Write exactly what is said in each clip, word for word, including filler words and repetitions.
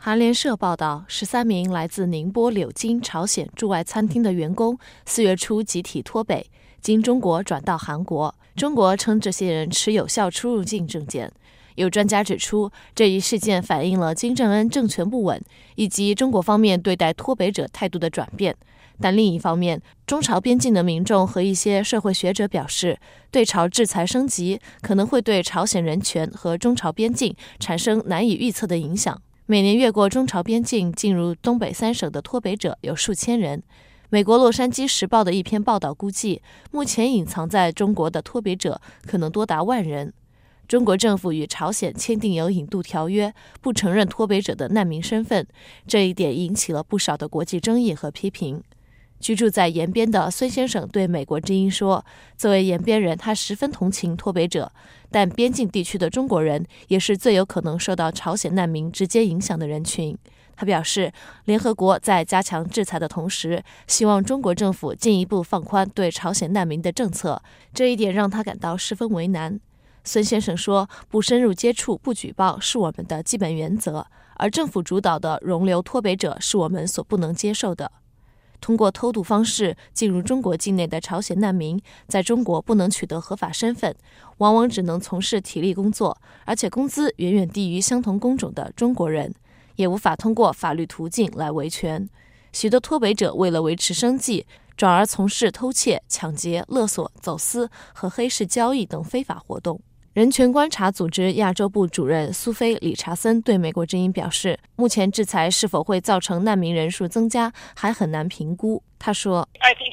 韩联社报道，十三名来自宁波、柳津、朝鲜驻外餐厅的员工四月初集体脱北，经中国转到韩国。中国称这些人持有效出入境证件。有专家指出，这一事件反映了金正恩政权不稳，以及中国方面对待脱北者态度的转变。但另一方面，中朝边境的民众和一些社会学者表示，对朝制裁升级可能会对朝鲜人权和中朝边境产生难以预测的影响。每年越过中朝边境进入东北三省的脱北者有数千人。美国《洛杉矶时报》的一篇报道估计，目前隐藏在中国的脱北者可能多达万人。中国政府与朝鲜签订有引渡条约，不承认脱北者的难民身份，这一点引起了不少的国际争议和批评。居住在延边的孙先生对美国之音说，作为延边人，他十分同情脱北者，但边境地区的中国人也是最有可能受到朝鲜难民直接影响的人群。他表示，联合国在加强制裁的同时，希望中国政府进一步放宽对朝鲜难民的政策，这一点让他感到十分为难。孙先生说，不深入接触、不举报是我们的基本原则，而政府主导的容留脱北者是我们所不能接受的。通过偷渡方式进入中国境内的朝鲜难民，在中国不能取得合法身份，往往只能从事体力工作，而且工资远远低于相同工种的中国人，也无法通过法律途径来维权。许多脱北者为了维持生计，转而从事偷窃、抢劫、勒索、走私和黑市交易等非法活动。人权观察组织亚洲部主任苏菲·理查森对美国之音表示，目前制裁是否会造成难民人数增加，还很难评估。他说，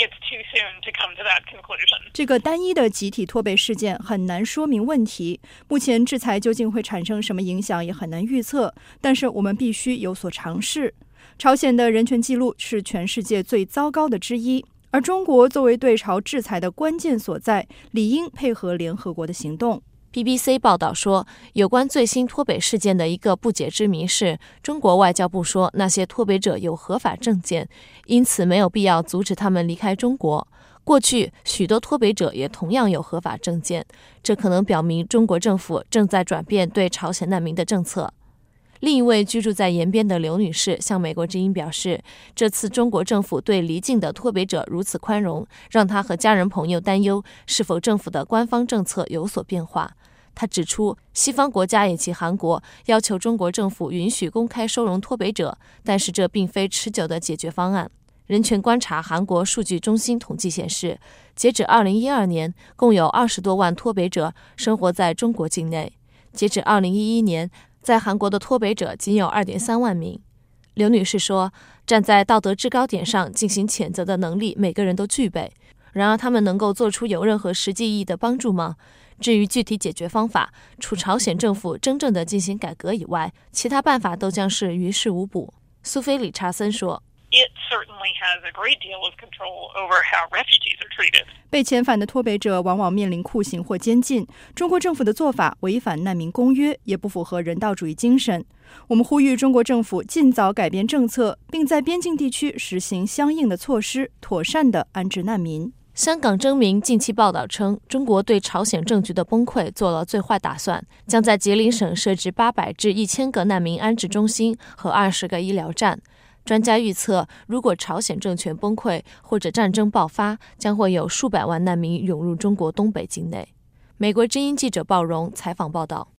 这个单一的集体脱北事件很难说明问题，目前制裁究竟会产生什么影响也很难预测，但是我们必须有所尝试。朝鲜的人权记录是全世界最糟糕的之一，而中国作为对朝制裁的关键所在，理应配合联合国的行动。 B B C 报道说，有关最新脱北事件的一个不解之谜是，中国外交部说那些脱北者有合法证件，因此没有必要阻止他们离开中国。过去，许多脱北者也同样有合法证件，这可能表明中国政府正在转变对朝鲜难民的政策。另一位居住在延边的刘女士向美国之音表示，这次中国政府对离境的脱北者如此宽容，让她和家人朋友担忧是否政府的官方政策有所变化。他指出，西方国家以及韩国要求中国政府允许公开收容脱北者，但是这并非持久的解决方案。人权观察韩国数据中心统计显示，截止二零一二年，共有二十多万脱北者生活在中国境内。截止二零一一年，在韩国的脱北者仅有 二点三万名。刘女士说，站在道德制高点上进行谴责的能力每个人都具备，然而他们能够做出有任何实际意义的帮助吗？至于具体解决方法，除朝鲜政府真正的进行改革以外，其他办法都将是于事无补。苏菲·理查森说， 被遣返的脱北者往往面临酷刑或监禁。中国政府的做法违反难民公约，也不符合人道主义精神。我们呼吁中国政府尽早改变政策，并在边境地区实行相应的措施，妥善地安置难民。 香港征民近期报道称，中国对朝鲜政局的崩溃做了最坏打算，将在吉林省设置八百至一千个难民安置中心和二十个医疗站。专家预测，如果朝鲜政权崩溃或者战争爆发，将会有数百万难民涌入中国东北境内。美国之音记者鲍荣采访报道。